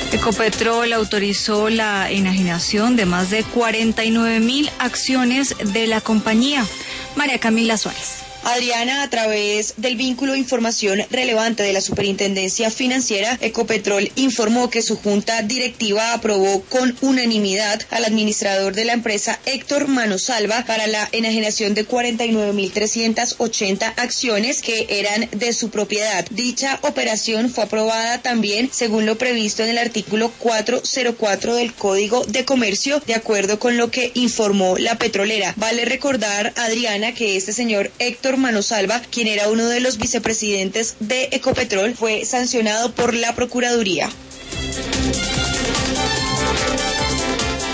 Ecopetrol autorizó la enajenación de más de 49.000 acciones de la compañía. María Camila Suárez. Adriana, a través del vínculo de información relevante de la Superintendencia Financiera, Ecopetrol informó que su junta directiva aprobó con unanimidad al administrador de la empresa, Héctor Manosalva, para la enajenación de 49.380 acciones que eran de su propiedad. Dicha operación fue aprobada también según lo previsto en el artículo 404 del Código de Comercio, de acuerdo con lo que informó la petrolera. Vale recordar, Adriana, que este señor Héctor Manosalva, quien era uno de los vicepresidentes de Ecopetrol, fue sancionado por la Procuraduría.